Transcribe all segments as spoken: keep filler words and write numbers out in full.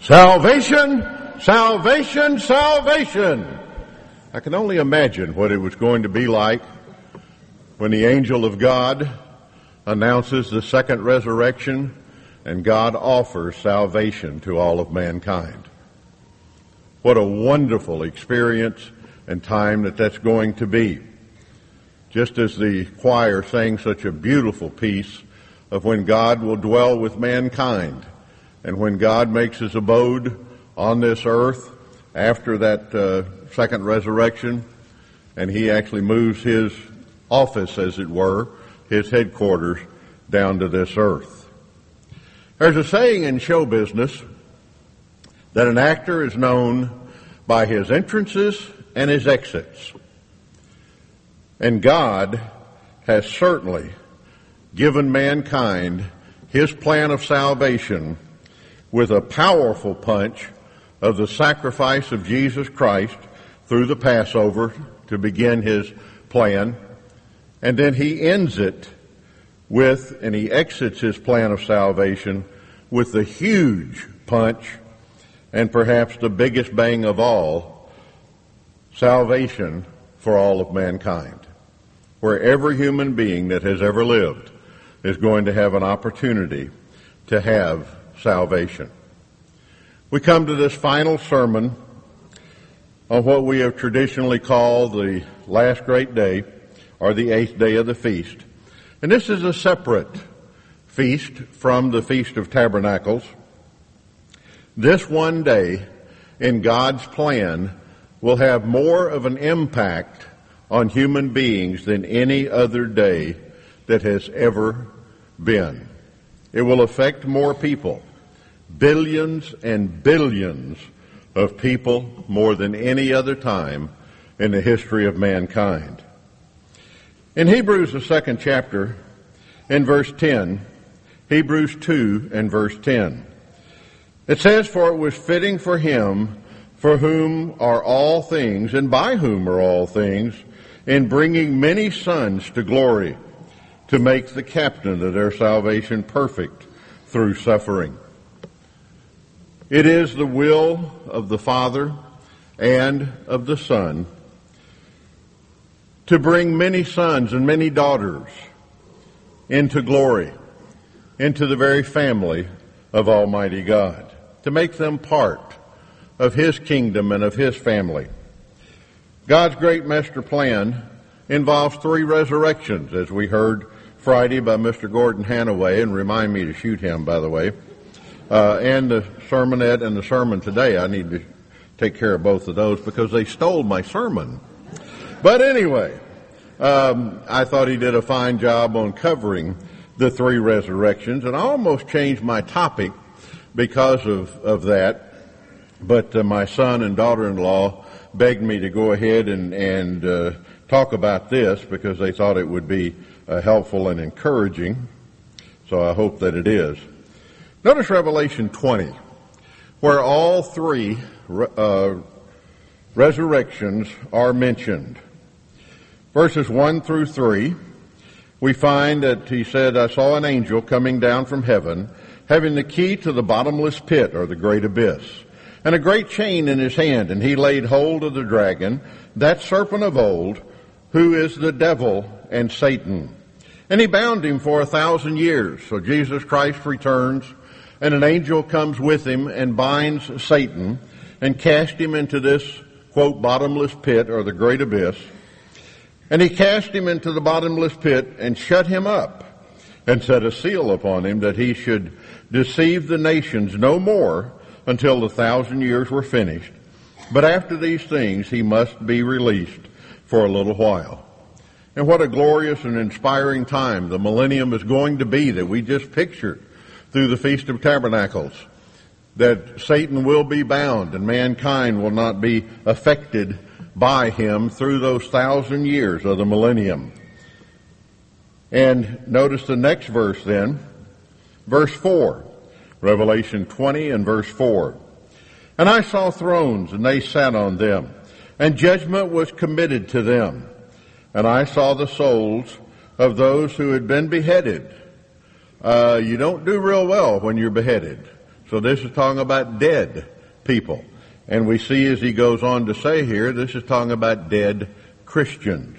Salvation, salvation, salvation. I can only imagine what it was going to be like when the angel of God announces the second resurrection and God offers salvation to all of mankind. What a wonderful experience and time that that's going to be. Just as the choir sang such a beautiful piece of when God will dwell with mankind and when God makes his abode on this earth after that uh, second resurrection, and he actually moves his office, as it were, his headquarters, down to this earth. There's a saying in show business that an actor is known by his entrances and his exits. And God has certainly given mankind his plan of salvation with a powerful punch of the sacrifice of Jesus Christ through the Passover to begin his plan. And then he ends it with, and he exits his plan of salvation with the huge punch, and perhaps the biggest bang of all, salvation for all of mankind. Where every human being that has ever lived is going to have an opportunity to have salvation. We come to this final sermon on what we have traditionally called the last great day, or the eighth day of the feast. And this is a separate feast from the Feast of Tabernacles. This one day in God's plan will have more of an impact on human beings than any other day that has ever been. It will affect more people, billions and billions of people, more than any other time in the history of mankind. In Hebrews, the second chapter, in verse ten, Hebrews two and verse ten, it says, "For it was fitting for him, for whom are all things, and by whom are all things, in bringing many sons to glory, to make the captain of their salvation perfect through suffering." It is the will of the Father and of the Son to bring many sons and many daughters into glory, into the very family of Almighty God, to make them part of his kingdom and of his family. God's great master plan involves three resurrections, as we heard Friday by Mister Gordon Hanaway, and remind me to shoot him, by the way. Uh, and the sermonette and the sermon today, I need to take care of both of those because they stole my sermon. But anyway, um, I thought he did a fine job on covering the three resurrections, and I almost changed my topic because of, of that. But uh, my son and daughter-in-law begged me to go ahead and, and uh, talk about this because they thought it would be uh, helpful and encouraging. So I hope that it is. Notice Revelation twenty, where all three uh, resurrections are mentioned. Verses one through three, we find that he said, "I saw an angel coming down from heaven, having the key to the bottomless pit," or the great abyss, "and a great chain in his hand, and he laid hold of the dragon, that serpent of old, who is the devil and Satan. And he bound him for a thousand years." So Jesus Christ returns, and an angel comes with him and binds Satan and cast him into this, quote, bottomless pit, or the great abyss. And he cast him into the bottomless pit and shut him up and set a seal upon him, that he should deceive the nations no more until the thousand years were finished. But after these things he must be released for a little while. And what a glorious and inspiring time the millennium is going to be that we just pictured through the Feast of Tabernacles, that Satan will be bound and mankind will not be affected by him through those thousand years of the millennium. And notice the next verse then, verse four, Revelation twenty and verse four. "And I saw thrones, and they sat on them, and judgment was committed to them. And I saw the souls of those who had been beheaded." Uh, you don't do real well when you're beheaded. So this is talking about dead people. And we see as he goes on to say here, this is talking about dead Christians.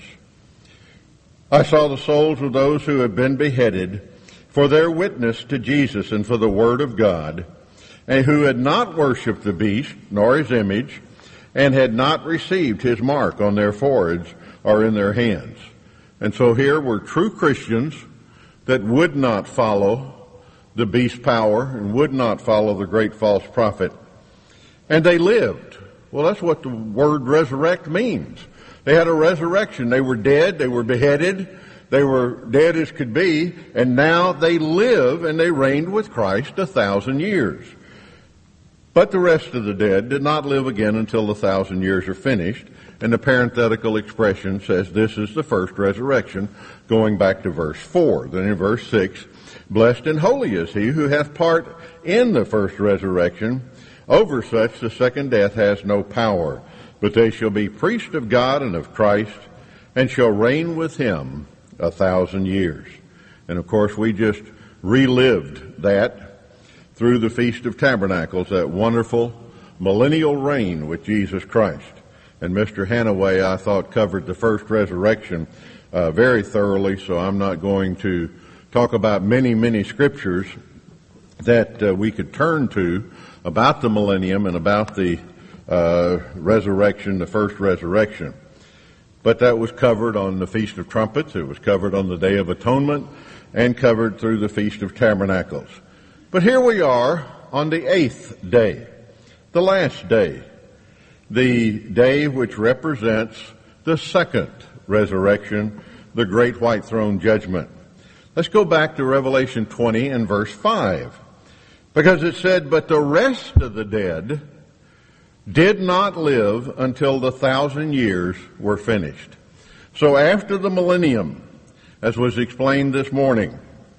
I saw the souls of those who have been beheaded for their witness to Jesus and for the word of God, and who had not worshipped the beast nor his image, and had not received his mark on their foreheads or in their hands. And so here were true Christians that would not follow the beast power and would not follow the great false prophet. And they lived. Well, that's what the word resurrect means. They had a resurrection. They were dead. They were beheaded. They were dead as could be. And now they live and they reigned with Christ a thousand years. But the rest of the dead did not live again until the thousand years are finished. And the parenthetical expression says this is the first resurrection, going back to verse four. Then in verse six, blessed and holy is he who hath part in the first resurrection. Over such the second death has no power, but they shall be priests of God and of Christ, and shall reign with him a thousand years. And of course we just relived that through the Feast of Tabernacles, that wonderful millennial reign with Jesus Christ. And Mister Hanaway, I thought, covered the first resurrection uh, very thoroughly, so I'm not going to talk about many, many scriptures that uh, we could turn to about the millennium and about the uh, resurrection, the first resurrection. But that was covered on the Feast of Trumpets, it was covered on the Day of Atonement, and covered through the Feast of Tabernacles. But here we are on the eighth day, the last day, the day which represents the second resurrection, the great white throne judgment. Let's go back to Revelation twenty and verse five. Because it said, but the rest of the dead did not live until the thousand years were finished. So after the millennium, as was explained this morning,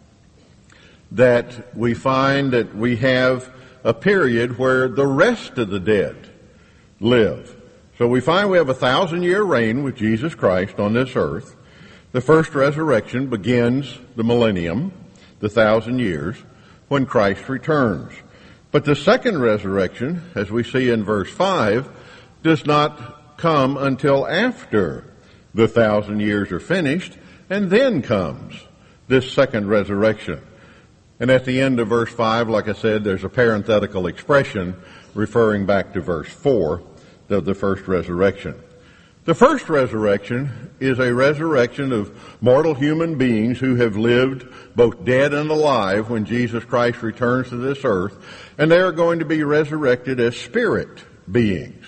that we find that we have a period where the rest of the dead live. So we find we have a thousand year reign with Jesus Christ on this earth. The first resurrection begins the millennium, the thousand years, when Christ returns. But the second resurrection, as we see in verse five, does not come until after the thousand years are finished, and then comes this second resurrection. And at the end of verse five, like I said, there's a parenthetical expression referring back to verse four of the first resurrection. The first resurrection is a resurrection of mortal human beings who have lived both dead and alive when Jesus Christ returns to this earth, and they are going to be resurrected as spirit beings.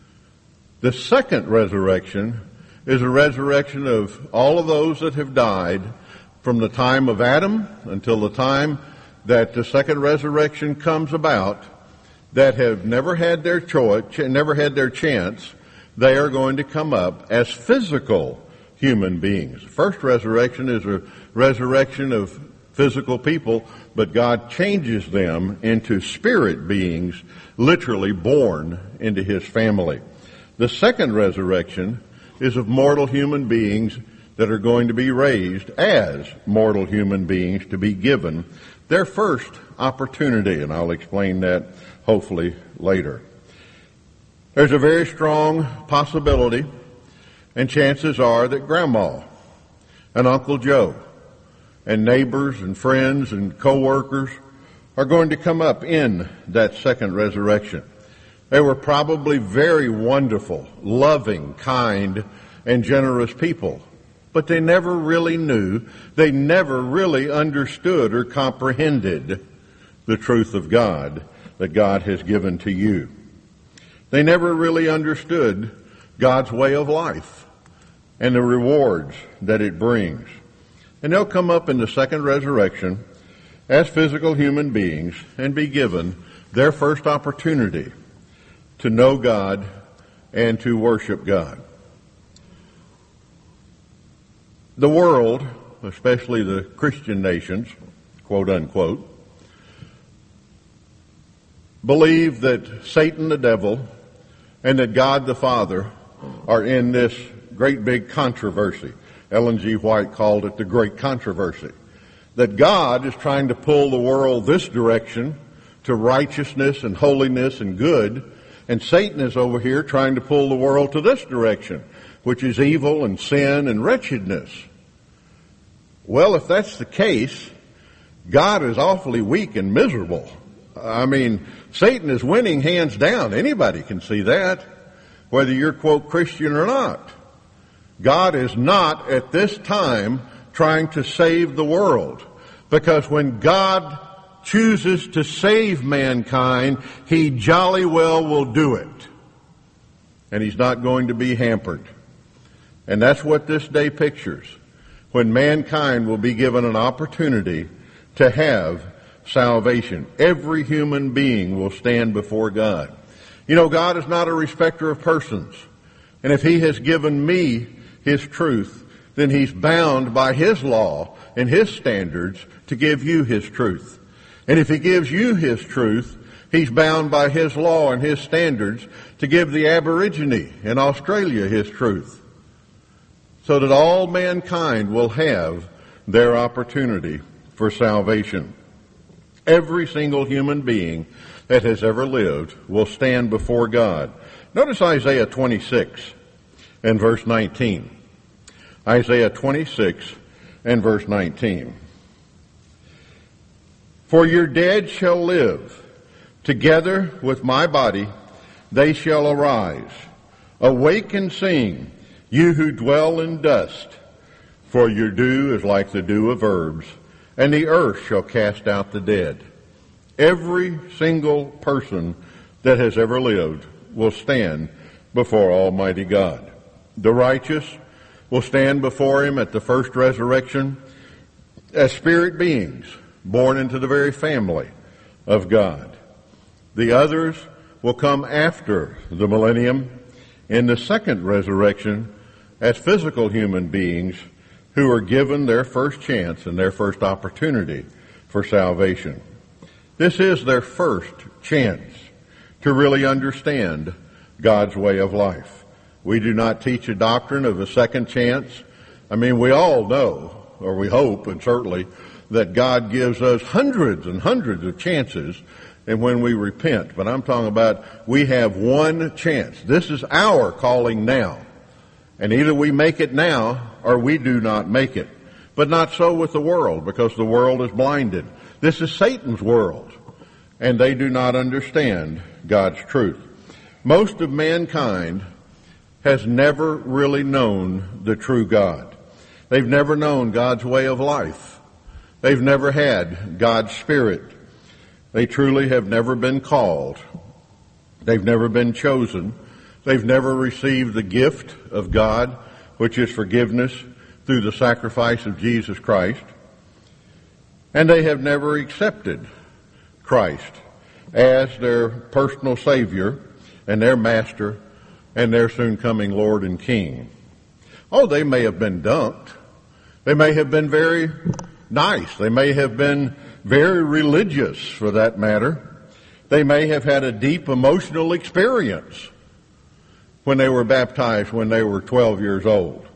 The second resurrection is a resurrection of all of those that have died from the time of Adam until the time that the second resurrection comes about, that have never had their choice, never had their chance. They are going to come up as physical human beings. The first resurrection is a resurrection of physical people, but God changes them into spirit beings, literally born into his family. The second resurrection is of mortal human beings that are going to be raised as mortal human beings to be given their first opportunity, and I'll explain that hopefully later. There's a very strong possibility, and chances are that Grandma and Uncle Joe and neighbors and friends and co-workers are going to come up in that second resurrection. They were probably very wonderful, loving, kind, and generous people, but they never really knew, they never really understood or comprehended the truth of God that God has given to you. They never really understood God's way of life and the rewards that it brings. And they'll come up in the second resurrection as physical human beings and be given their first opportunity to know God and to worship God. The world, especially the Christian nations, quote unquote, believe that Satan the devil and that God the Father are in this great big controversy. Ellen G. White called it the great controversy. That God is trying to pull the world this direction to righteousness and holiness and good, and Satan is over here trying to pull the world to this direction, which is evil and sin and wretchedness. Well, if that's the case, God is awfully weak and miserable. I mean, Satan is winning hands down. Anybody can see that, whether you're, quote, Christian or not. God is not at this time trying to save the world, because when God chooses to save mankind, He jolly well will do it. And He's not going to be hampered. And that's what this day pictures, when mankind will be given an opportunity to have salvation. Every human being will stand before God. You know, God is not a respecter of persons. And if He has given me His truth, then He's bound by His law and His standards to give you His truth. And if He gives you His truth, He's bound by His law and His standards to give the Aborigine in Australia His truth, so that all mankind will have their opportunity for salvation. Every single human being that has ever lived will stand before God. Notice Isaiah twenty-six and verse nineteen. Isaiah twenty-six and verse nineteen. For your dead shall live, together with my body they shall arise. Awake and sing, you who dwell in dust, for your dew is like the dew of herbs, and the earth shall cast out the dead. Every single person that has ever lived will stand before Almighty God. The righteous will stand before Him at the first resurrection as spirit beings born into the very family of God. The others will come after the millennium in the second resurrection as physical human beings who are given their first chance and their first opportunity for salvation. This is their first chance to really understand God's way of life. We do not teach a doctrine of a second chance. I mean, we all know, or we hope, and certainly, that God gives us hundreds and hundreds of chances and when we repent. But I'm talking about we have one chance. This is our calling now. And either we make it now or we do not make it. But not so with the world, because the world is blinded. This is Satan's world, and they do not understand God's truth. Most of mankind has never really known the true God. They've never known God's way of life. They've never had God's Spirit. They truly have never been called. They've never been chosen. They've never received the gift of God, which is forgiveness through the sacrifice of Jesus Christ. And they have never accepted Christ as their personal Savior and their Master and their soon coming Lord and King. Oh, they may have been dunked. They may have been very nice. They may have been very religious, for that matter. They may have had a deep emotional experience when they were baptized when they were twelve years old.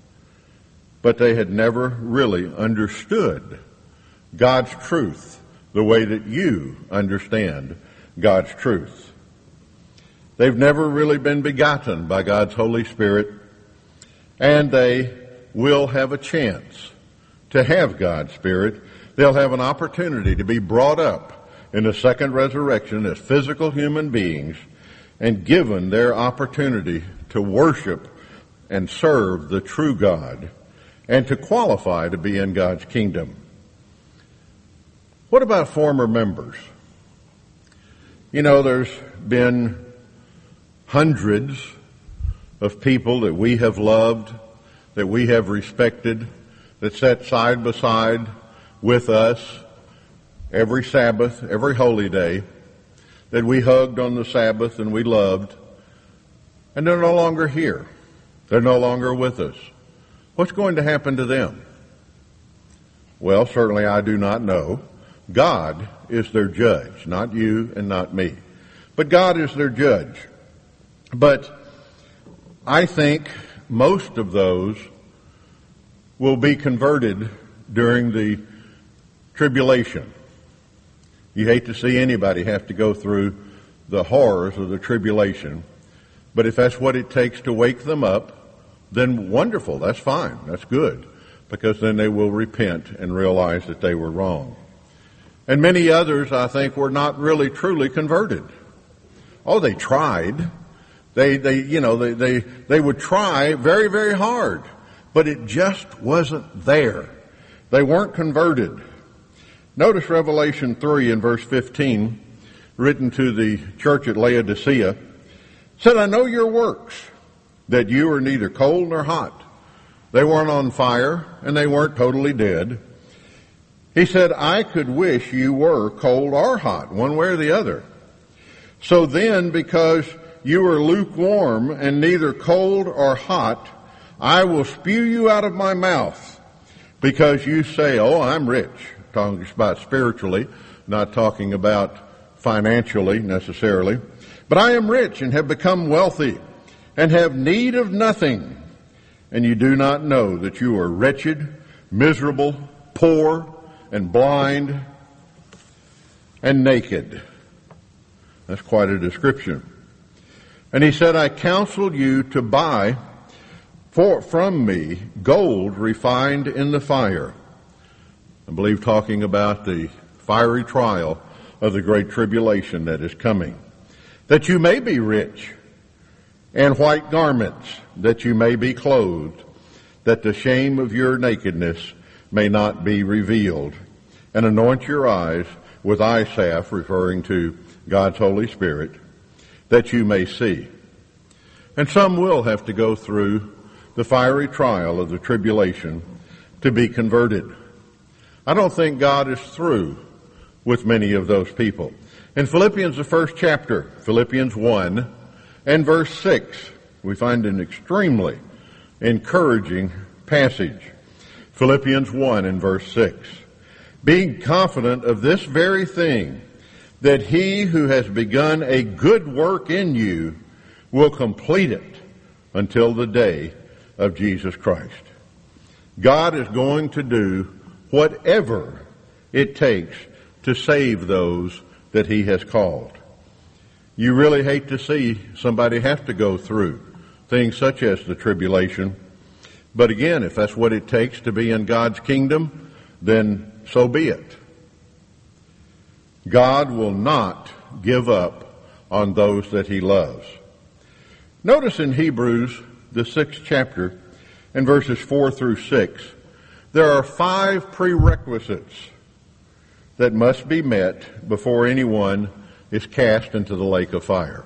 But they had never really understood God's truth the way that you understand God's truth. They've never really been begotten by God's Holy Spirit, and they will have a chance to have God's Spirit. They'll have an opportunity to be brought up in the second resurrection as physical human beings and given their opportunity to worship and serve the true God and to qualify to be in God's kingdom. What about former members? You know, there's been hundreds of people that we have loved, that we have respected, that sat side by side with us every Sabbath, every holy day, that we hugged on the Sabbath and we loved, and they're no longer here. They're no longer with us. What's going to happen to them? Well, certainly I do not know. God is their judge, not you and not me. But God is their judge. But I think most of those will be converted during the tribulation, You hate to see anybody have to go through the horrors of the tribulation. But if that's what it takes to wake them up, then wonderful, that's fine, that's good. Because then they will repent and realize that they were wrong. And many others, I think, were not really truly converted. Oh, they tried. They, they, you know, they, they, they would try very, very hard. But it just wasn't there. They weren't converted. Notice Revelation three and verse fifteen, written to the church at Laodicea, said, I know your works, that you are neither cold nor hot. They weren't on fire, and they weren't totally dead. He said, I could wish you were cold or hot, one way or the other. So then, because you are lukewarm and neither cold or hot, I will spew you out of my mouth, because you say, oh, I'm rich. Talking about spiritually, not talking about financially necessarily. But I am rich and have become wealthy and have need of nothing. And you do not know that you are wretched, miserable, poor, and blind, and naked. That's quite a description. And he said, I counseled you to buy for, from me gold refined in the fire. I believe talking about the fiery trial of the great tribulation that is coming. That you may be rich, and white garments, that you may be clothed, that the shame of your nakedness may not be revealed, and anoint your eyes with eye salve, referring to God's Holy Spirit, that you may see. And some will have to go through the fiery trial of the tribulation to be converted. I don't think God is through with many of those people. In Philippians, the first chapter, Philippians one and verse six, we find an extremely encouraging passage. Philippians one and verse six. Being confident of this very thing, that he who has begun a good work in you will complete it until the day of Jesus Christ. God is going to do whatever it takes to save those that he has called. You really hate to see somebody have to go through things such as the tribulation. But again, if that's what it takes to be in God's kingdom, then so be it. God will not give up on those that he loves. Notice in Hebrews, the sixth chapter, and verses four through six, there are five prerequisites that must be met before anyone is cast into the lake of fire.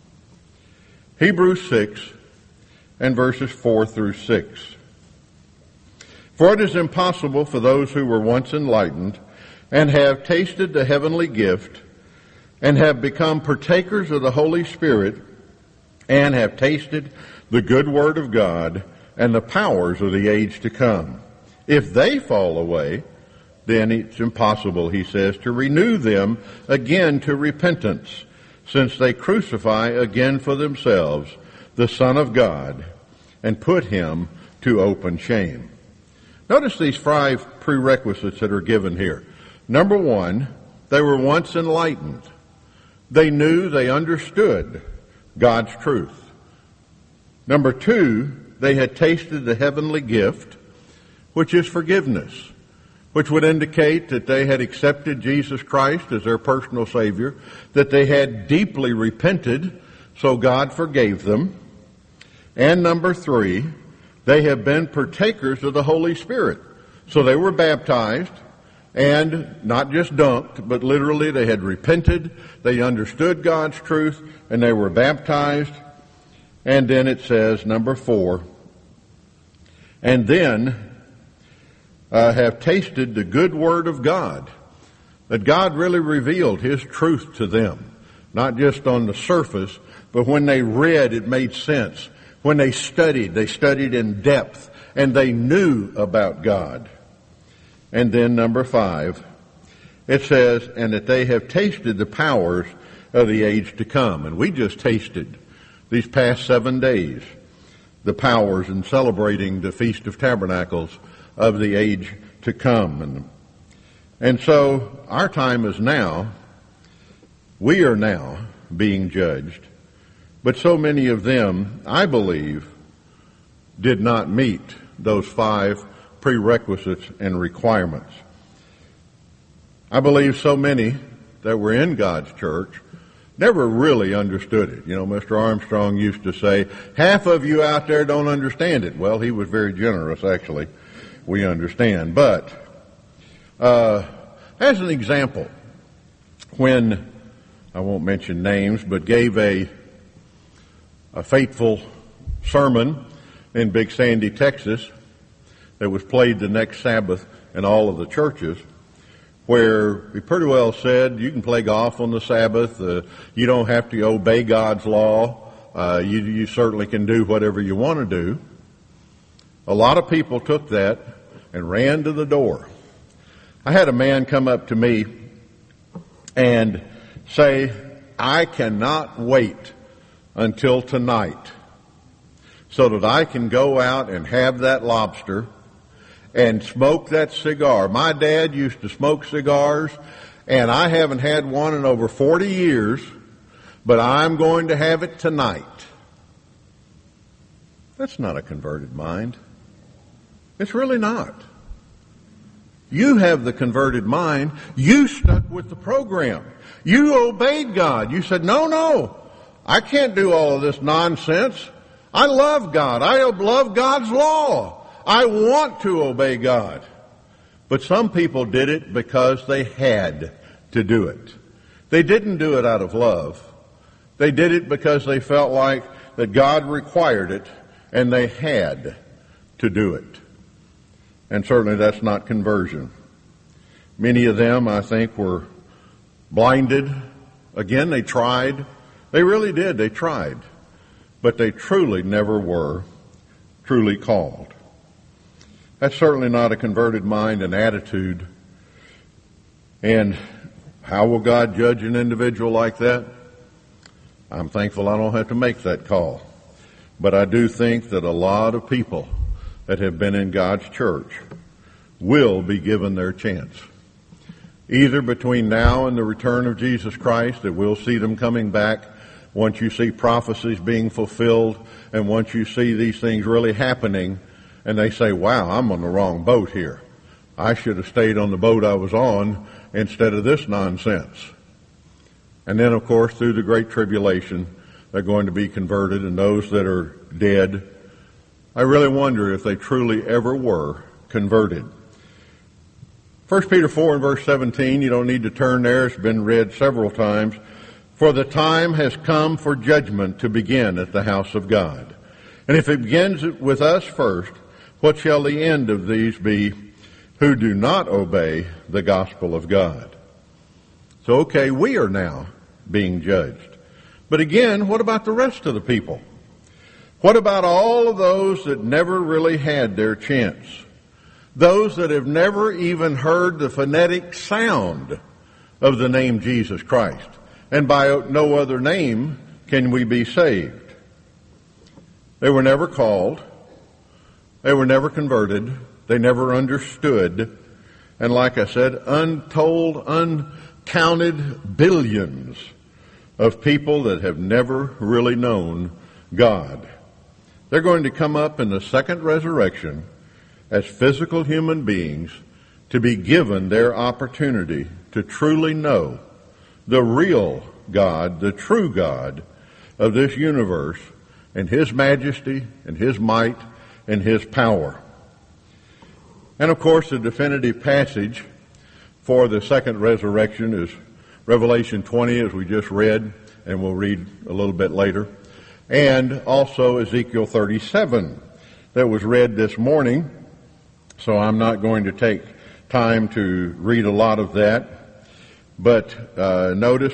Hebrews six and verses four through six. For it is impossible for those who were once enlightened and have tasted the heavenly gift and have become partakers of the Holy Spirit and have tasted the good word of God and the powers of the age to come. If they fall away, then it's impossible, he says, to renew them again to repentance, since they crucify again for themselves the Son of God and put him to open shame. Notice these five prerequisites that are given here. Number one, they were once enlightened. They knew, they understood God's truth. Number two, they had tasted the heavenly gift, which is forgiveness, which would indicate that they had accepted Jesus Christ as their personal Savior, that they had deeply repented, so God forgave them. And number three, they have been partakers of the Holy Spirit. So they were baptized, and not just dunked, but literally they had repented, they understood God's truth, and they were baptized. And then it says, number four, and then uh, have tasted the good word of God, that God really revealed his truth to them, not just on the surface, but when they read, it made sense. When they studied, they studied in depth, and they knew about God. And then number five, it says, and that they have tasted the powers of the age to come. And we just tasted these past seven days the powers in celebrating the Feast of Tabernacles of the age to come. And And so our time is now. We are now being judged. But so many of them, I believe, did not meet those five prerequisites and requirements. I believe so many that were in God's church never really understood it. You know, Mister Armstrong used to say, half of you out there don't understand it. Well, he was very generous, actually. We understand. But, uh, as an example, when, I won't mention names, but gave a, a fateful sermon in Big Sandy, Texas, that was played the next Sabbath in all of the churches, where he pretty well said, you can play golf on the Sabbath, uh, you don't have to obey God's law, uh, you, you certainly can do whatever you want to do. A lot of people took that and ran to the door. I had a man come up to me and say, I cannot wait until tonight so that I can go out and have that lobster and smoke that cigar. My dad used to smoke cigars, and I haven't had one in over forty years, but I'm going to have it tonight. That's not a converted mind. It's really not. You have the converted mind. You stuck with the program. You obeyed God. You said, no, no, I can't do all of this nonsense. I love God. I love God's law. I want to obey God. But some people did it because they had to do it. They didn't do it out of love. They did it because they felt like that God required it and they had to do it. And certainly that's not conversion. Many of them, I think, were blinded. Again, they tried. They really did. They tried. But they truly never were truly called. That's certainly not a converted mind and attitude. And how will God judge an individual like that? I'm thankful I don't have to make that call. But I do think that a lot of people that have been in God's church will be given their chance. Either between now and the return of Jesus Christ, that we'll see them coming back once you see prophecies being fulfilled and once you see these things really happening, and they say, wow, I'm on the wrong boat here. I should have stayed on the boat I was on instead of this nonsense. And then, of course, through the Great Tribulation, they're going to be converted, and those that are dead, I really wonder if they truly ever were converted. First Peter four and verse seventeen, you don't need to turn there, it's been read several times. For the time has come for judgment to begin at the house of God. And if it begins with us first, what shall the end of these be who do not obey the gospel of God? So, okay, we are now being judged. But again, what about the rest of the people? What about all of those that never really had their chance? Those that have never even heard the phonetic sound of the name Jesus Christ. And by no other name can we be saved. They were never called. They were never converted. They never understood. And like I said, untold, uncounted billions of people that have never really known God. They're going to come up in the second resurrection as physical human beings to be given their opportunity to truly know the real God, the true God of this universe, and His majesty and His might and His power. And of course, the definitive passage for the second resurrection is Revelation twenty, as we just read, and we'll read a little bit later, and also Ezekiel thirty-seven that was read this morning. So I'm not going to take time to read a lot of that. But uh, notice,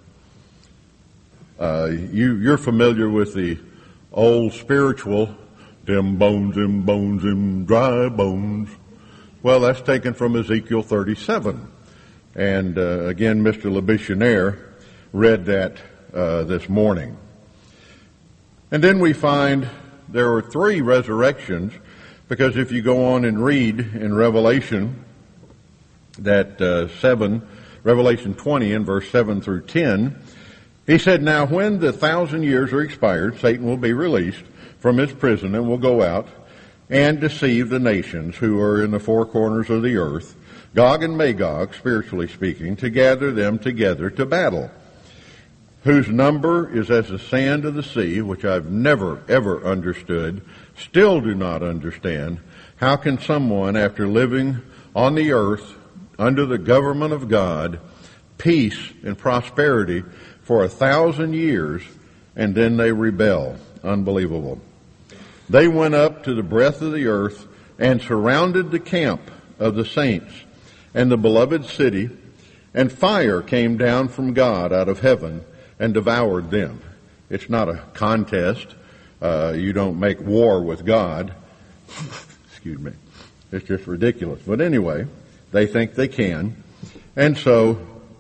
uh, you, you're familiar with the old spiritual, them bones, them bones, them dry bones. Well, that's taken from Ezekiel thirty-seven. And uh, again, Mister LeBichonnaire read that uh, this morning. And then we find there are three resurrections, because if you go on and read in Revelation, that uh, seven, Revelation twenty and verse seven through ten, he said, "Now when the thousand years are expired, Satan will be released from his prison and will go out and deceive the nations who are in the four corners of the earth, Gog and Magog, spiritually speaking, to gather them together to battle, whose number is as the sand of the sea," which I've never, ever understood, still do not understand. How can someone, after living on the earth under the government of God, peace and prosperity for a thousand years, and then they rebel? Unbelievable. They went up to the breadth of the earth and surrounded the camp of the saints and the beloved city, and fire came down from God out of heaven and devoured them. It's not a contest. Uh, you don't make war with God. Excuse me. It's just ridiculous. But anyway, they think they can. And so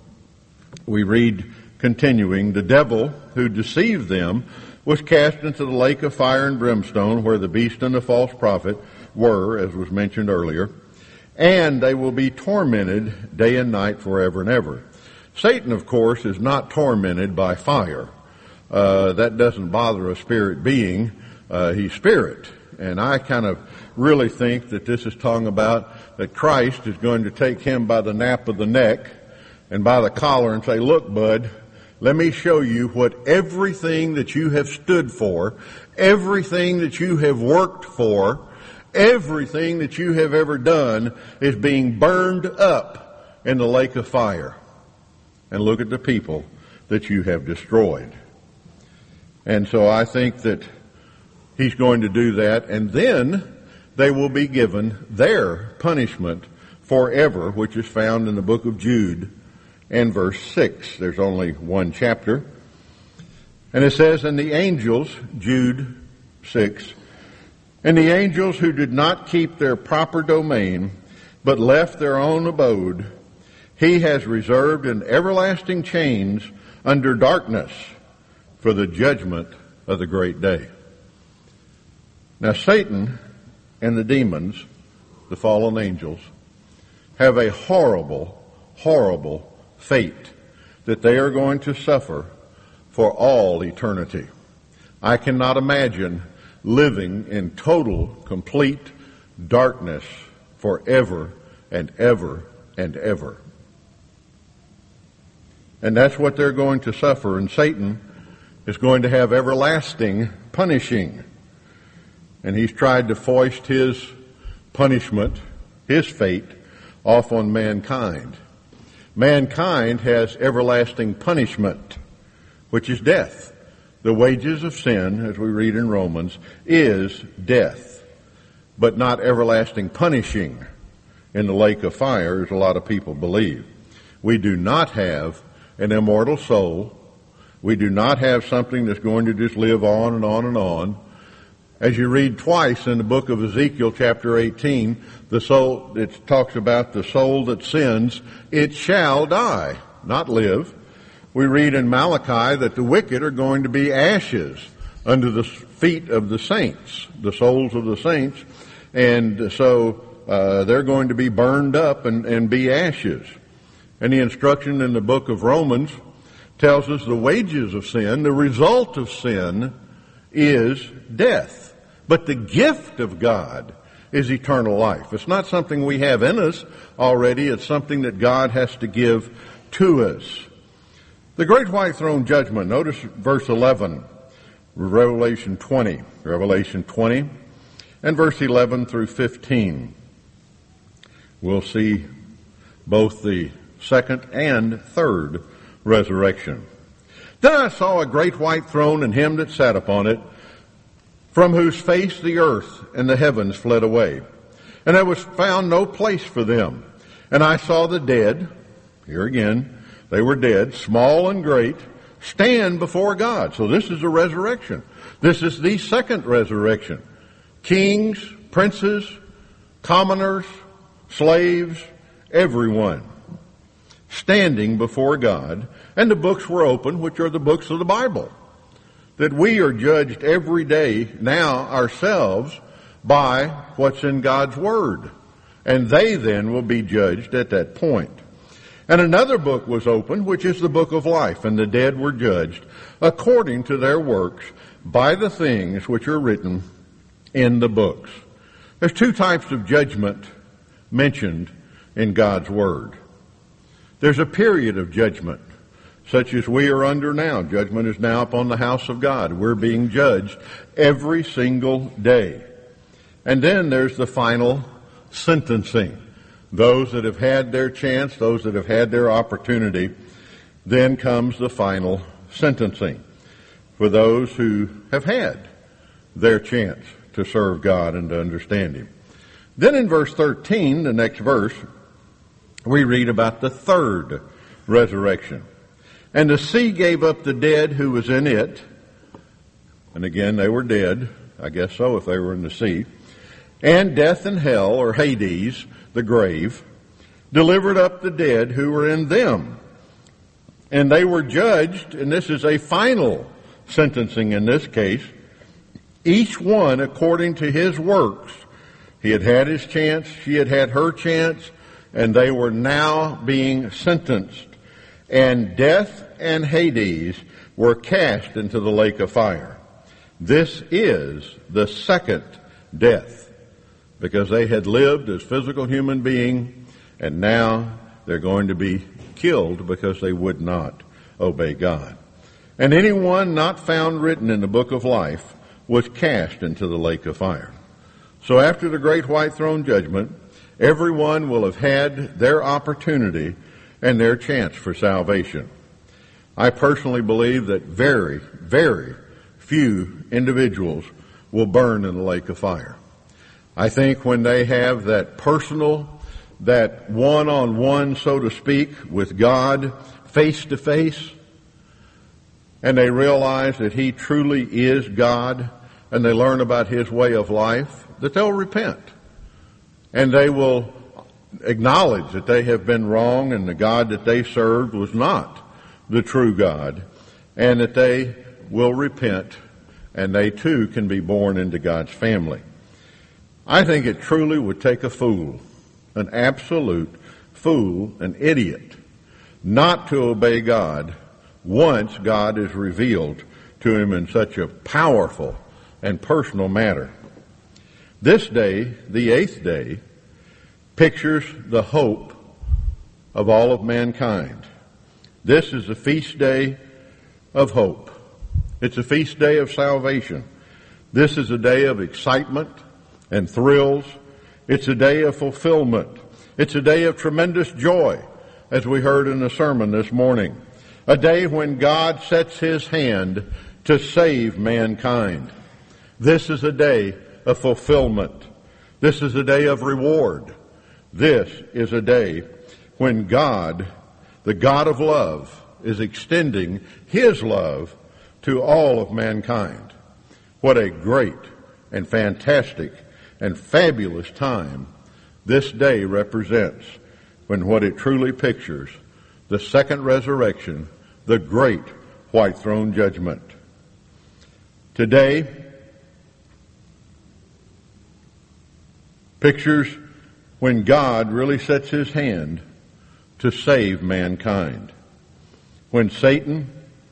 we read, continuing, "The devil who deceived them was cast into the lake of fire and brimstone, where the beast and the false prophet were," as was mentioned earlier, "and they will be tormented day and night forever and ever." Satan, of course, is not tormented by fire. Uh, that doesn't bother a spirit being. Uh, he's spirit. And I kind of really think that this is talking about that Christ is going to take him by the nape of the neck and by the collar and say, "Look, bud, let me show you what everything that you have stood for, everything that you have worked for, everything that you have ever done is being burned up in the lake of fire. And look at the people that you have destroyed." And so I think that he's going to do that, and then they will be given their punishment forever, which is found in the book of Jude and verse six. There's only one chapter. And it says, "And the angels," Jude six, "and the angels who did not keep their proper domain, but left their own abode, he has reserved in everlasting chains under darkness for the judgment of the great day." Now Satan and the demons, the fallen angels, have a horrible, horrible fate that they are going to suffer for all eternity. I cannot imagine living in total, complete darkness forever and ever and ever. And that's what they're going to suffer, and Satan is going to have everlasting punishing. And he's tried to foist his punishment, his fate, off on mankind. Mankind has everlasting punishment, which is death. The wages of sin, as we read in Romans, is death, but not everlasting punishing in the lake of fire, as a lot of people believe. We do not have an immortal soul. We do not have something that's going to just live on and on and on. As you read twice in the book of Ezekiel chapter eighteen, the soul, it talks about the soul that sins, it shall die, not live. We read in Malachi that the wicked are going to be ashes under the feet of the saints, the souls of the saints, and so uh, they're going to be burned up and, and be ashes. And the instruction in the book of Romans tells us the wages of sin, the result of sin, is death. But the gift of God is eternal life. It's not something we have in us already. It's something that God has to give to us. The great white throne judgment, notice verse eleven, Revelation twenty, Revelation twenty, and verse eleven through fifteen. We'll see both the second and third resurrection. "Then I saw a great white throne and him that sat upon it, from whose face the earth and the heavens fled away. And there was found no place for them. And I saw the dead," here again, they were dead, "small and great, stand before God." So this is a resurrection. This is the second resurrection. Kings, princes, commoners, slaves, everyone standing before God. And the books were open, which are the books of the Bible. That we are judged every day now ourselves by what's in God's Word. And they then will be judged at that point. And another book was opened, which is the book of life, and the dead were judged according to their works by the things which are written in the books. There's two types of judgment mentioned in God's Word. There's a period of judgment, such as we are under now. Judgment is now upon the house of God. We're being judged every single day. And then there's the final sentencing. Those that have had their chance, those that have had their opportunity, then comes the final sentencing for those who have had their chance to serve God and to understand Him. Then in verse thirteen, the next verse, we read about the third resurrection. And the sea gave up the dead who was in it. And again, they were dead. I guess so if they were in the sea. And death and hell, or Hades, the grave, delivered up the dead who were in them. And they were judged, and this is a final sentencing in this case, each one according to his works. He had had his chance, she had had her chance, and they were now being sentenced. And death and Hades were cast into the lake of fire. This is the second death, because they had lived as physical human beings, and now they're going to be killed because they would not obey God. And anyone not found written in the book of life was cast into the lake of fire. So after the great white throne judgment, everyone will have had their opportunity and their chance for salvation. I personally believe that very, very few individuals will burn in the lake of fire. I think when they have that personal, that one-on-one, so to speak, with God, face to face, and they realize that He truly is God, and they learn about His way of life, that they'll repent. And they will acknowledge that they have been wrong and the God that they served was not the true God, and that they will repent, and they too can be born into God's family. I think it truly would take a fool, an absolute fool, an idiot, not to obey God once God is revealed to him in such a powerful and personal manner. This day, the eighth day, pictures the hope of all of mankind. This is a feast day of hope. It's a feast day of salvation. This is a day of excitement and thrills. It's a day of fulfillment. It's a day of tremendous joy, as we heard in the sermon this morning. A day when God sets His hand to save mankind. This is a day of fulfillment. This is a day of reward. This is a day when God, the God of love, is extending His love to all of mankind. What a great and fantastic and fabulous time this day represents, when what it truly pictures, the second resurrection, the great white throne judgment. Today pictures when God really sets His hand to save mankind. When Satan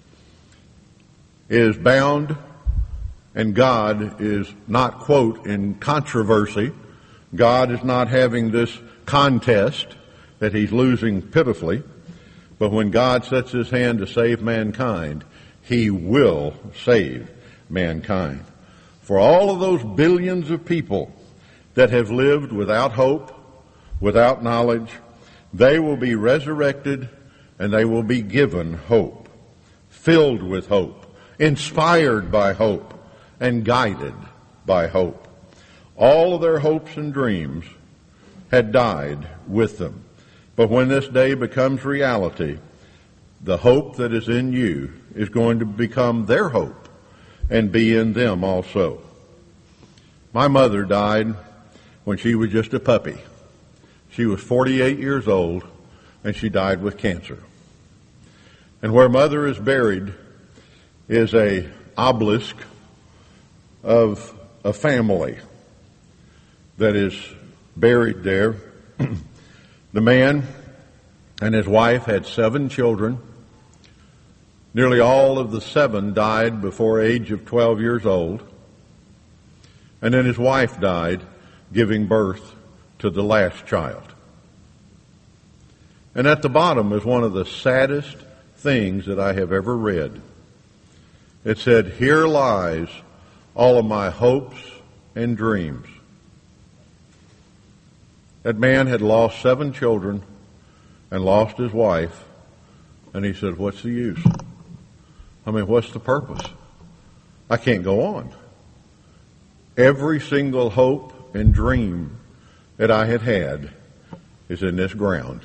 is bound and God is not, quote, in controversy. God is not having this contest that He's losing pitifully. But when God sets His hand to save mankind, He will save mankind. For all of those billions of people that have lived without hope, without knowledge, they will be resurrected and they will be given hope, filled with hope, inspired by hope, and guided by hope. All of their hopes and dreams had died with them. But when this day becomes reality, the hope that is in you is going to become their hope and be in them also. My mother died when she was just a puppy. She was forty-eight years old, and she died with cancer. And where Mother is buried is a obelisk of a family that is buried there. The man and his wife had seven children. Nearly all of the seven died before age of twelve years old. And then his wife died giving birth to the last child. And at the bottom is one of the saddest things that I have ever read. It said, "Here lies all of my hopes and dreams." That man had lost seven children and lost his wife, and he said, "What's the use? I mean, what's the purpose? I can't go on. Every single hope and dream that I had had is in this ground."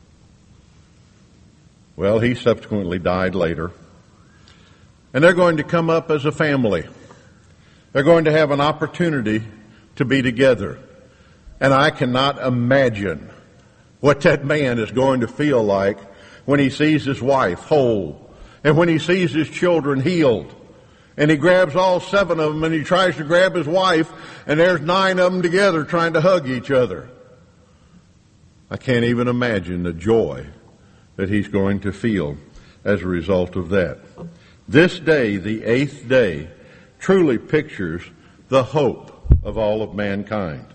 Well, he subsequently died later. And they're going to come up as a family. They're going to have an opportunity to be together. And I cannot imagine what that man is going to feel like when he sees his wife whole and when he sees his children healed. And he grabs all seven of them and he tries to grab his wife, and there's nine of them together trying to hug each other. I can't even imagine the joy that he's going to feel as a result of that. This day, the eighth day, truly pictures the hope of all of mankind.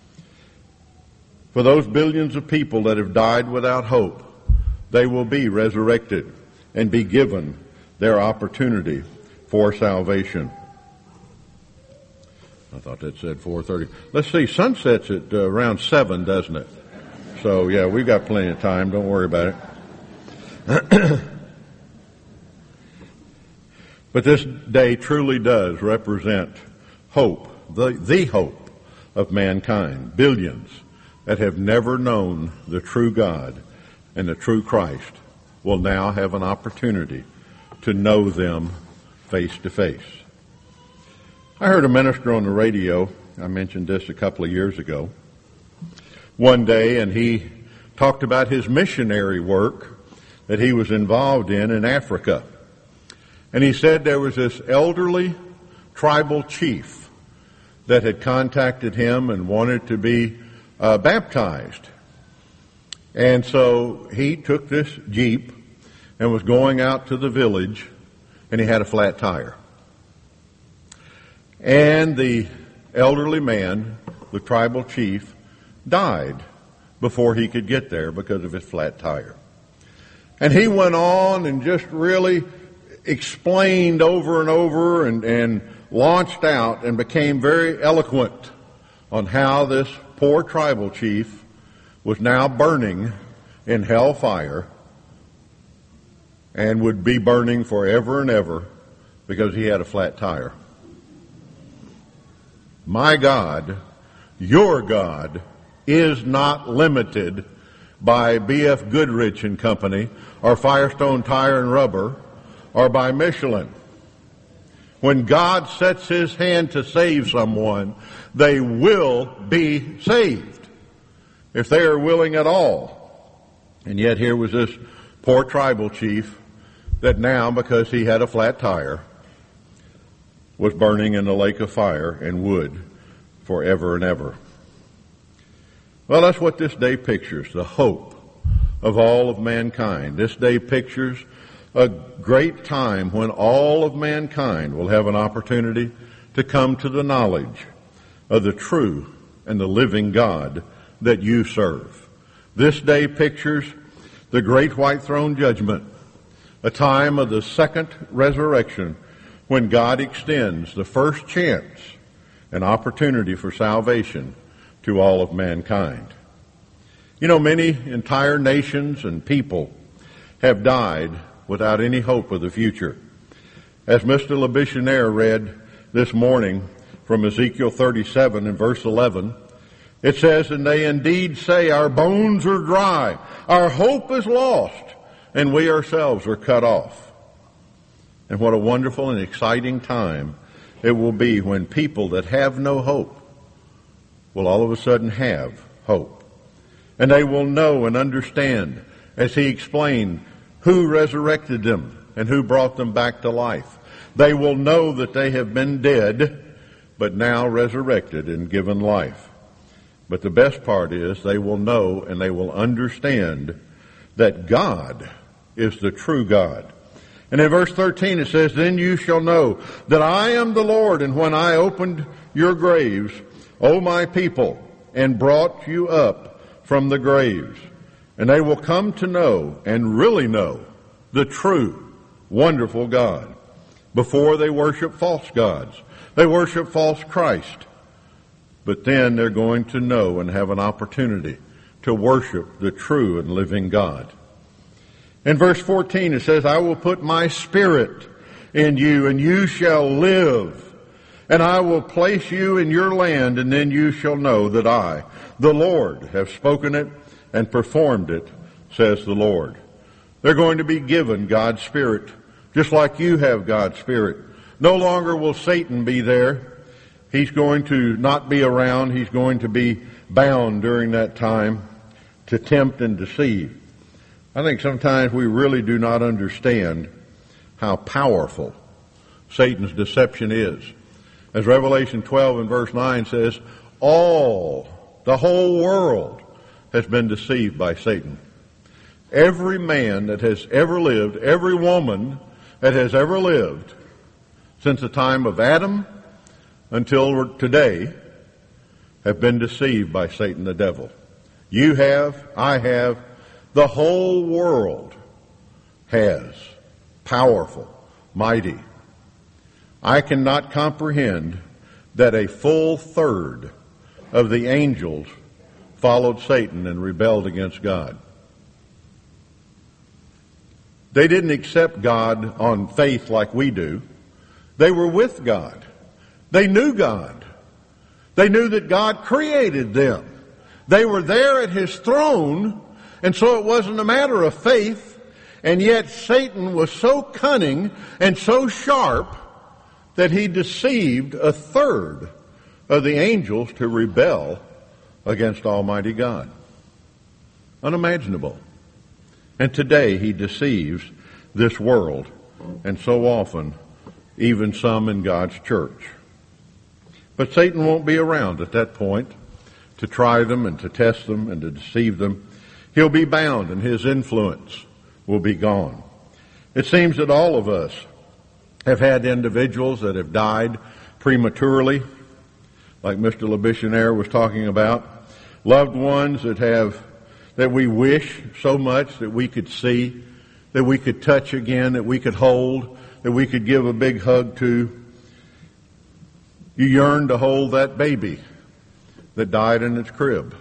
For those billions of people that have died without hope, they will be resurrected and be given their opportunity for salvation. I thought that said four thirty. Let's see, sunset's at uh, around seven, doesn't it? So, yeah, we've got plenty of time. Don't worry about it. But this day truly does represent hope, the, the hope of mankind. Billions that have never known the true God and the true Christ will now have an opportunity to know them face to face. I heard a minister on the radio, I mentioned this a couple of years ago, one day, and he talked about his missionary work that he was involved in in Africa. And he said there was this elderly tribal chief that had contacted him and wanted to be uh, baptized. And so he took this Jeep and was going out to the village, and he had a flat tire. And the elderly man, the tribal chief, died before he could get there because of his flat tire. And he went on and just really explained over and over and, and launched out and became very eloquent on how this poor tribal chief was now burning in hellfire and would be burning forever and ever because he had a flat tire. My God, your God, is not limited by B F Goodrich and Company or Firestone Tire and Rubber or by Michelin. When God sets his hand to save someone, they will be saved if they are willing at all. And yet here was this poor tribal chief that now, because he had a flat tire, was burning in the lake of fire and wood forever and ever. Well, that's what this day pictures, the hope of all of mankind. This day pictures a great time when all of mankind will have an opportunity to come to the knowledge of the true and the living God that you serve. This day pictures the great white throne judgment, a time of the second resurrection when God extends the first chance and opportunity for salvation to all of mankind. You know, many entire nations and people have died without any hope of the future. As Mister LeBichonnaire read this morning from Ezekiel thirty-seven and verse eleven, it says, "And they indeed say, our bones are dry, our hope is lost, and we ourselves are cut off." And what a wonderful and exciting time it will be when people that have no hope will all of a sudden have hope. And they will know and understand, as he explained, who resurrected them and who brought them back to life. They will know that they have been dead, but now resurrected and given life. But the best part is they will know and they will understand that God is the true God. And in verse thirteen it says, "Then you shall know that I am the Lord, and when I opened your graves, O my people, and brought you up from the graves." And they will come to know and really know the true, wonderful God. Before they worship false gods. They worship false Christ. But then they're going to know and have an opportunity to worship the true and living God. In verse fourteen it says, "I will put my spirit in you, and you shall live. And I will place you in your land, and then you shall know that I, the Lord, have spoken it and performed it, says the Lord." They're going to be given God's Spirit, just like you have God's Spirit. No longer will Satan be there. He's going to not be around. He's going to be bound during that time to tempt and deceive. I think sometimes we really do not understand how powerful Satan's deception is. As Revelation twelve and verse nine says, all, the whole world has been deceived by Satan. Every man that has ever lived, every woman that has ever lived, since the time of Adam until today, have been deceived by Satan the devil. You have, I have, the whole world has. Powerful, mighty. I cannot comprehend that a full third of the angels followed Satan and rebelled against God. They didn't accept God on faith like we do. They were with God. They knew God. They knew that God created them. They were there at His throne, and so it wasn't a matter of faith, and yet Satan was so cunning and so sharp that he deceived a third of the angels to rebel against Almighty God. Unimaginable. And today he deceives this world, and so often even some in God's church. But Satan won't be around at that point to try them and to test them and to deceive them. He'll be bound and his influence will be gone. It seems that all of us have had individuals that have died prematurely, like Mister LeBishonaire was talking about. Loved ones that have, that we wish so much that we could see, that we could touch again, that we could hold, that we could give a big hug to. You yearn to hold that baby that died in its crib.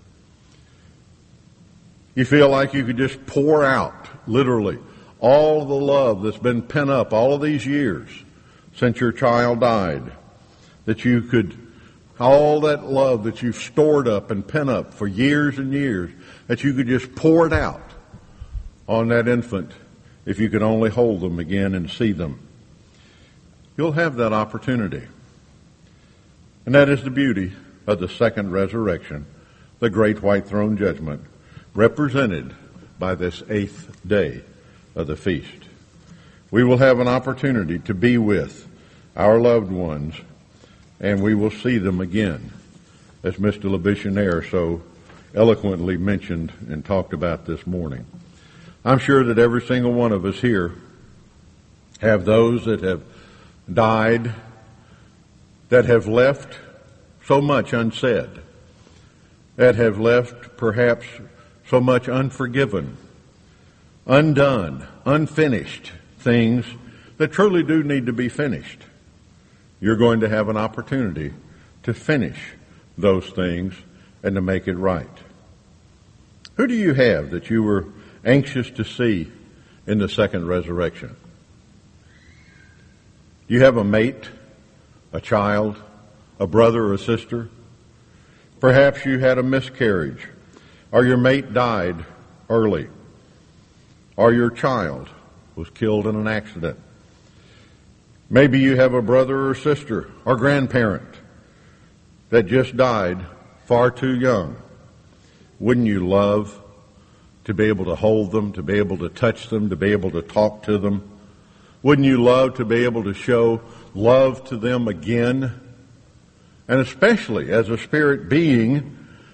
You feel like you could just pour out, literally, all the love that's been pent up all of these years since your child died. That you could, all that love that you've stored up and pent up for years and years, that you could just pour it out on that infant if you could only hold them again and see them. You'll have that opportunity. And that is the beauty of the second resurrection, the great white throne judgment, represented by this eighth day of the feast. We will have an opportunity to be with our loved ones, and we will see them again, as Mister LeBishonaire so eloquently mentioned and talked about this morning. I'm sure that every single one of us here have those that have died, that have left so much unsaid, that have left perhaps so much unforgiven, undone, unfinished things that truly do need to be finished. You're going to have an opportunity to finish those things and to make it right. Who do you have that you were anxious to see in the second resurrection? Do you have a mate, a child, a brother or a sister? Perhaps you had a miscarriage, or your mate died early, or your child was killed in an accident. Maybe you have a brother or sister or grandparent that just died far too young. Wouldn't you love to be able to hold them, to be able to touch them, to be able to talk to them? Wouldn't you love to be able to show love to them again? And especially as a spirit being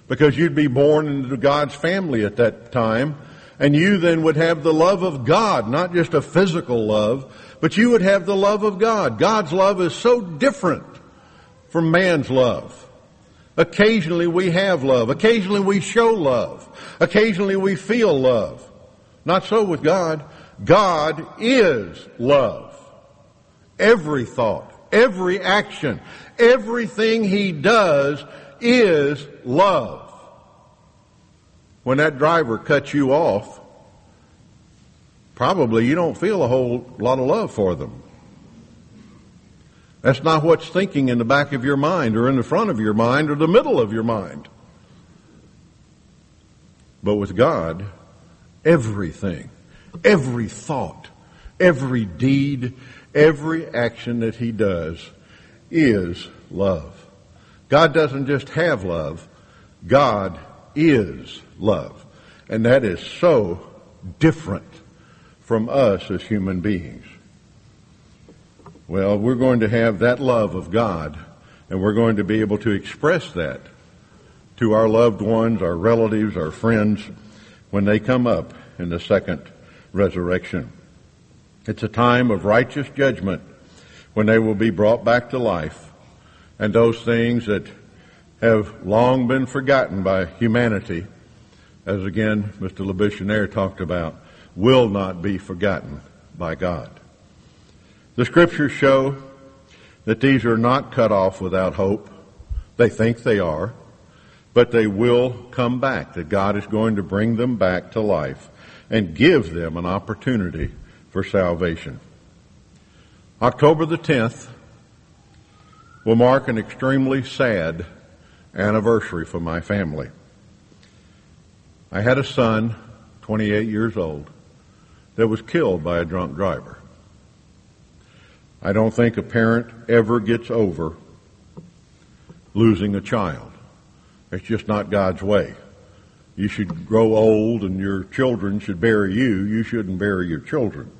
because you'd be born into God's family at that time, and you then would have the love of God, not just a physical love, but you would have the love of God. God's love is so different from man's love. Occasionally we have love. Occasionally we show love. Occasionally we feel love. Not so with God. God is love. Every thought, every action, everything He does is love. When that driver cuts you off, probably you don't feel a whole lot of love for them. That's not what's thinking in the back of your mind or in the front of your mind or the middle of your mind. But with God, everything, every thought, every deed, every action that He does is love. God doesn't just have love. God is love. And that is so different from us as human beings. Well, we're going to have that love of God, and we're going to be able to express that to our loved ones, our relatives, our friends, when they come up in the second resurrection. It's a time of righteous judgment when they will be brought back to life, and those things that have long been forgotten by humanity, as again Mister LeBishonaire talked about, will not be forgotten by God. The Scriptures show that these are not cut off without hope. They think they are, but they will come back, that God is going to bring them back to life and give them an opportunity for salvation. October the tenth will mark an extremely sad anniversary for my family. I had a son, twenty-eight years old, that was killed by a drunk driver. I don't think a parent ever gets over losing a child. It's just not God's way. You should grow old and your children should bury you. You shouldn't bury your children.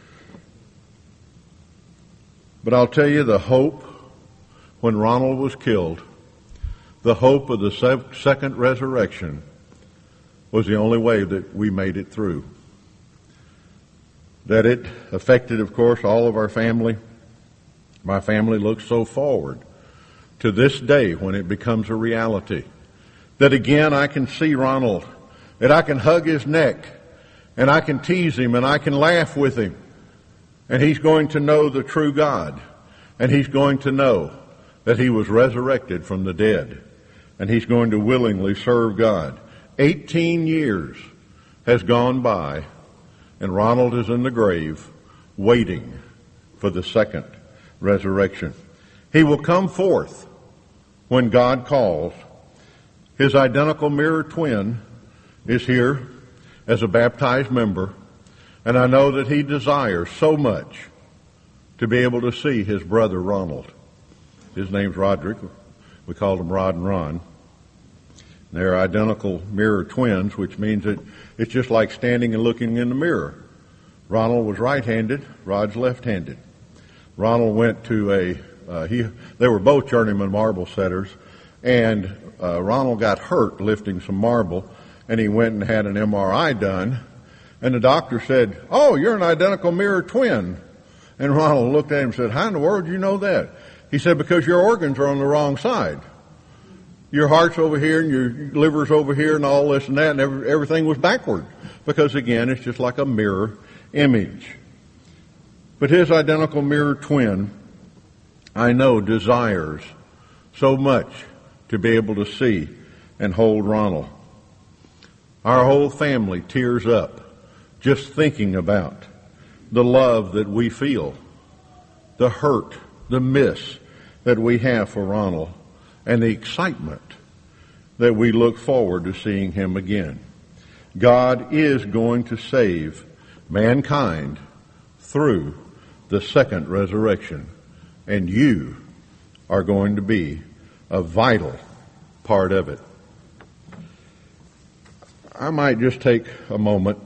But I'll tell you, the hope when Ronald was killed, the hope of the second resurrection, was the only way that we made it through. That it affected, of course, all of our family. My family looks so forward to this day when it becomes a reality. That again I can see Ronald, that I can hug his neck, and I can tease him, and I can laugh with him. And he's going to know the true God. And he's going to know that he was resurrected from the dead. And he's going to willingly serve God. Eighteen years has gone by, and Ronald is in the grave waiting for the second resurrection. He will come forth when God calls. His identical mirror twin is here as a baptized member, and I know that he desires so much to be able to see his brother Ronald. His name's Roderick. We called him Rod and Ron. They're identical mirror twins, which means that it's just like standing and looking in the mirror. Ronald was right-handed, Rod's left-handed. Ronald went to a, uh, he, they were both journeyman marble setters, and uh, Ronald got hurt lifting some marble, and he went and had an M R I done, and the doctor said, "Oh, you're an identical mirror twin." And Ronald looked at him and said, "How in the world do you know that?" He said, "Because your organs are on the wrong side. Your heart's over here and your liver's over here and all this and that, and every, everything was backward." Because again, it's just like a mirror image. But his identical mirror twin, I know, desires so much to be able to see and hold Ronald. Our whole family tears up just thinking about the love that we feel, the hurt, the miss that we have for Ronald, and the excitement that we look forward to seeing him again. God is going to save mankind through the second resurrection, and you are going to be a vital part of it. I might just take a moment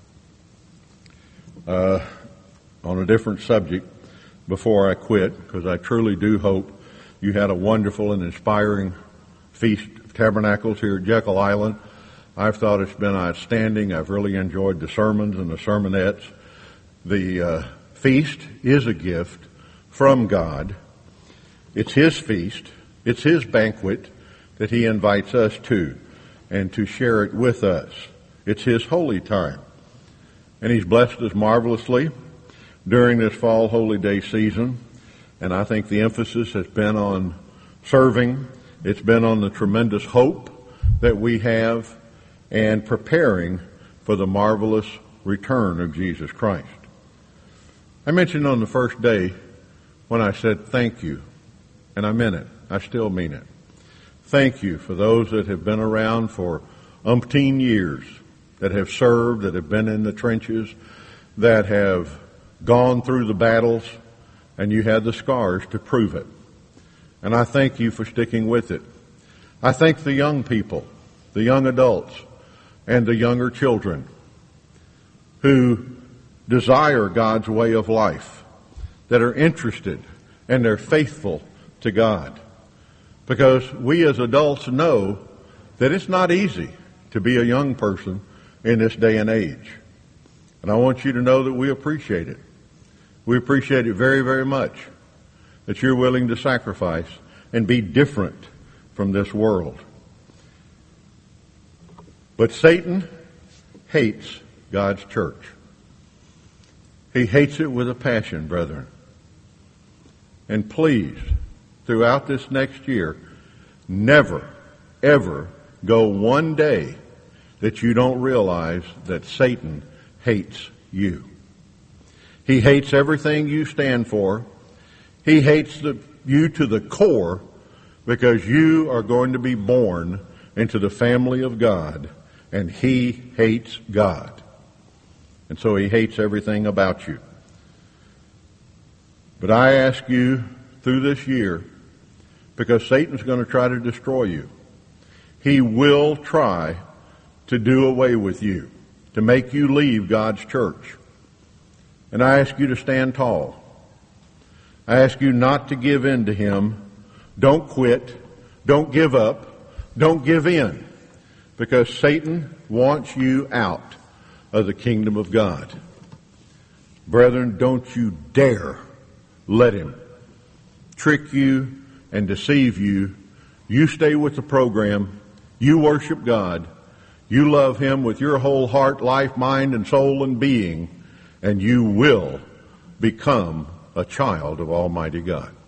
uh, on a different subject before I quit, because I truly do hope you had a wonderful and inspiring Feast of Tabernacles here at Jekyll Island. I've thought it's been outstanding. I've really enjoyed the sermons and the sermonettes. The uh, feast is a gift from God. It's His feast. It's His banquet that He invites us to and to share it with us. It's His holy time. And He's blessed us marvelously during this fall holy day season. And I think the emphasis has been on serving. It's been on the tremendous hope that we have and preparing for the marvelous return of Jesus Christ. I mentioned on the first day when I said thank you, and I meant it. I still mean it. Thank you for those that have been around for umpteen years, that have served, that have been in the trenches, that have gone through the battles, and you had the scars to prove it. And I thank you for sticking with it. I thank the young people, the young adults, and the younger children who desire God's way of life, that are interested and they're faithful to God. Because we as adults know that it's not easy to be a young person in this day and age. And I want you to know that we appreciate it. We appreciate it very, very much that you're willing to sacrifice and be different from this world. But Satan hates God's church. He hates it with a passion, brethren. And please, throughout this next year, never, ever go one day that you don't realize that Satan hates you. He hates everything you stand for. He hates the, you to the core because you are going to be born into the family of God, and he hates God. And so he hates everything about you. But I ask you through this year, because Satan's going to try to destroy you, he will try to do away with you, to make you leave God's church. And I ask you to stand tall. I ask you not to give in to him. Don't quit. Don't give up. Don't give in. Because Satan wants you out of the kingdom of God. Brethren, don't you dare let him trick you and deceive you. You stay with the program. You worship God. You love him with your whole heart, life, mind, and soul and being, and you will become a child of Almighty God.